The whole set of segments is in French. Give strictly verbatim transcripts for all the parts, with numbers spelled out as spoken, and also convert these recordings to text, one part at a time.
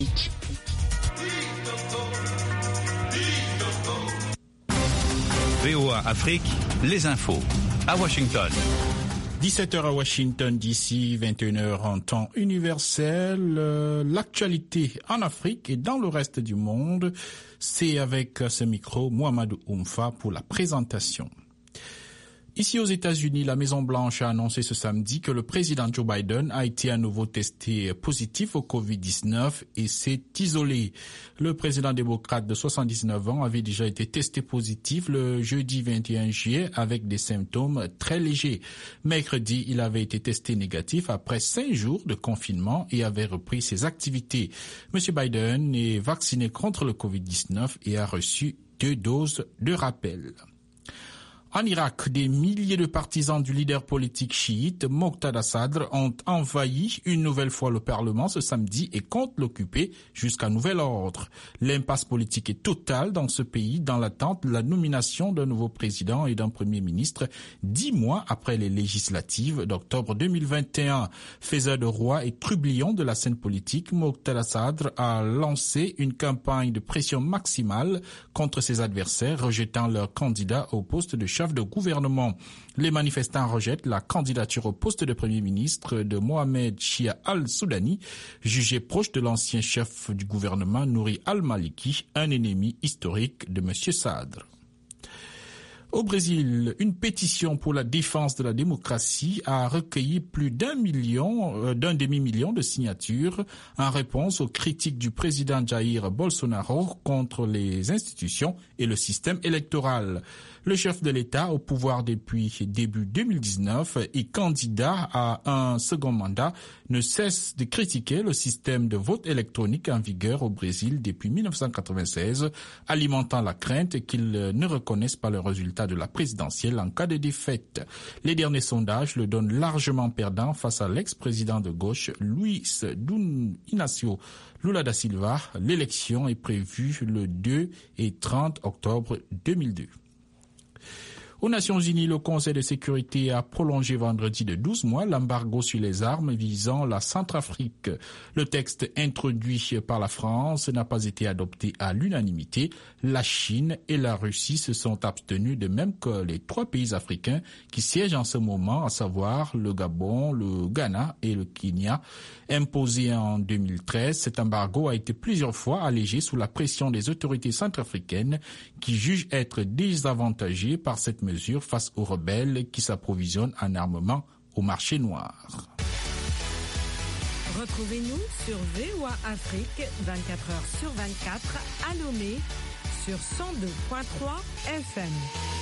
V O A Afrique, les infos. À Washington. dix-sept heures à Washington, D C, vingt et une heures en temps universel. Euh, l'actualité en Afrique et dans le reste du monde, c'est avec ce micro, Mohamed Oumfa pour la présentation. Ici aux États-Unis, la Maison-Blanche a annoncé ce samedi que le président Joe Biden a été à nouveau testé positif au covid dix-neuf et s'est isolé. Le président démocrate de soixante-dix-neuf ans avait déjà été testé positif le jeudi vingt et un juillet avec des symptômes très légers. Mercredi, il avait été testé négatif après cinq jours de confinement et avait repris ses activités. Monsieur Biden est vacciné contre le covid dix-neuf et a reçu deux doses de rappel. En Irak, des milliers de partisans du leader politique chiite Moqtada Sadr ont envahi une nouvelle fois le Parlement ce samedi et comptent l'occuper jusqu'à nouvel ordre. L'impasse politique est totale dans ce pays dans l'attente de la nomination d'un nouveau président et d'un premier ministre dix mois après les législatives d'octobre deux mille vingt et un. Faiseur de roi et trublion de la scène politique, Moqtada Sadr a lancé une campagne de pression maximale contre ses adversaires, rejetant leur candidat au poste de chef de gouvernement. Les manifestants rejettent la candidature au poste de premier ministre de Mohamed Shia al-Soudani, jugé proche de l'ancien chef du gouvernement Nouri al-Maliki, un ennemi historique de M. Sadr. Au Brésil, une pétition pour la défense de la démocratie a recueilli plus d'un million, euh, d'un demi-million de signatures en réponse aux critiques du président Jair Bolsonaro contre les institutions et le système électoral. Le chef de l'État, au pouvoir depuis début deux mille dix-neuf et candidat à un second mandat, ne cesse de critiquer le système de vote électronique en vigueur au Brésil depuis mille neuf cent quatre-vingt-seize, alimentant la crainte qu'il ne reconnaisse pas le résultat de la présidentielle en cas de défaite. Les derniers sondages le donnent largement perdant face à l'ex-président de gauche Luis Inácio Lula da Silva. L'élection est prévue le deux et trente octobre deux mille deux. Aux Nations Unies, le Conseil de sécurité a prolongé vendredi de douze mois l'embargo sur les armes visant la Centrafrique. Le texte introduit par la France n'a pas été adopté à l'unanimité. La Chine et la Russie se sont abstenus, de même que les trois pays africains qui siègent en ce moment, à savoir le Gabon, le Ghana et le Kenya. Imposé en deux mille treize, cet embargo a été plusieurs fois allégé sous la pression des autorités centrafricaines qui jugent être désavantagées par cette mesure face aux rebelles qui s'approvisionnent en armement au marché noir. Retrouvez-nous sur V O A Afrique vingt-quatre heures sur vingt-quatre à Lomé sur cent deux virgule trois F M.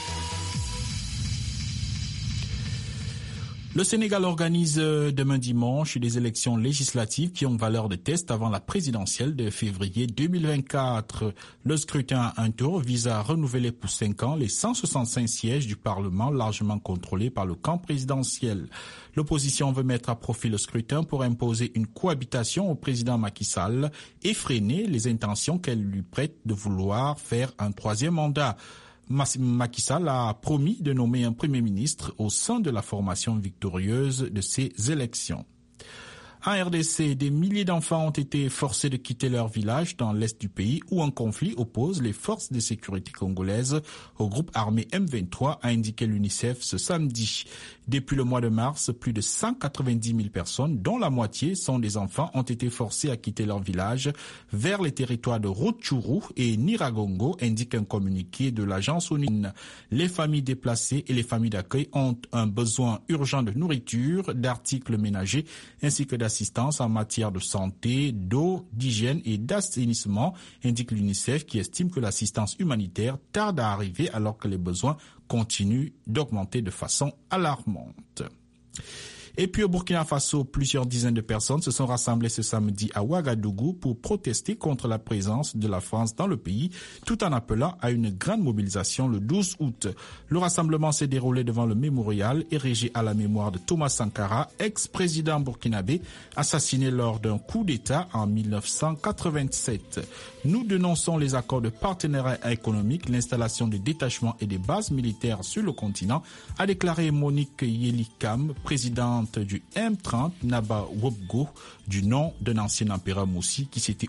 Le Sénégal organise demain dimanche des élections législatives qui ont valeur de test avant la présidentielle de février deux mille vingt-quatre. Le scrutin à un tour vise à renouveler pour cinq ans les cent soixante-cinq sièges du Parlement largement contrôlés par le camp présidentiel. L'opposition veut mettre à profit le scrutin pour imposer une cohabitation au président Macky Sall et freiner les intentions qu'elle lui prête de vouloir faire un troisième mandat. Macky Sall a promis de nommer un premier ministre au sein de la formation victorieuse de ces élections. En R D C, des milliers d'enfants ont été forcés de quitter leur village dans l'est du pays où un conflit oppose les forces de sécurité congolaises au groupe armé M vingt-trois, a indiqué l'UNICEF ce samedi. Depuis le mois de mars, plus de cent quatre-vingt-dix mille personnes, dont la moitié sont des enfants, ont été forcées à quitter leur village vers les territoires de Rutshuru et Niragongo, indique un communiqué de l'agence ONU. Les familles déplacées et les familles d'accueil ont un besoin urgent de nourriture, d'articles ménagers ainsi que d'assistance en matière de santé, d'eau, d'hygiène et d'assainissement, indique l'UNICEF qui estime que l'assistance humanitaire tarde à arriver alors que les besoins continuent d'augmenter de façon alarmante. Et puis au Burkina Faso, plusieurs dizaines de personnes se sont rassemblées ce samedi à Ouagadougou pour protester contre la présence de la France dans le pays, tout en appelant à une grande mobilisation le douze août. Le rassemblement s'est déroulé devant le mémorial érigé à la mémoire de Thomas Sankara, ex-président burkinabé, assassiné lors d'un coup d'État en mille neuf cent quatre-vingt-sept. Nous dénonçons les accords de partenariat économique, l'installation des détachements et des bases militaires sur le continent, a déclaré Monique Yelikam, présidente du M trente, Naba Wobgo, du nom d'un ancien empereur Moussi qui s'était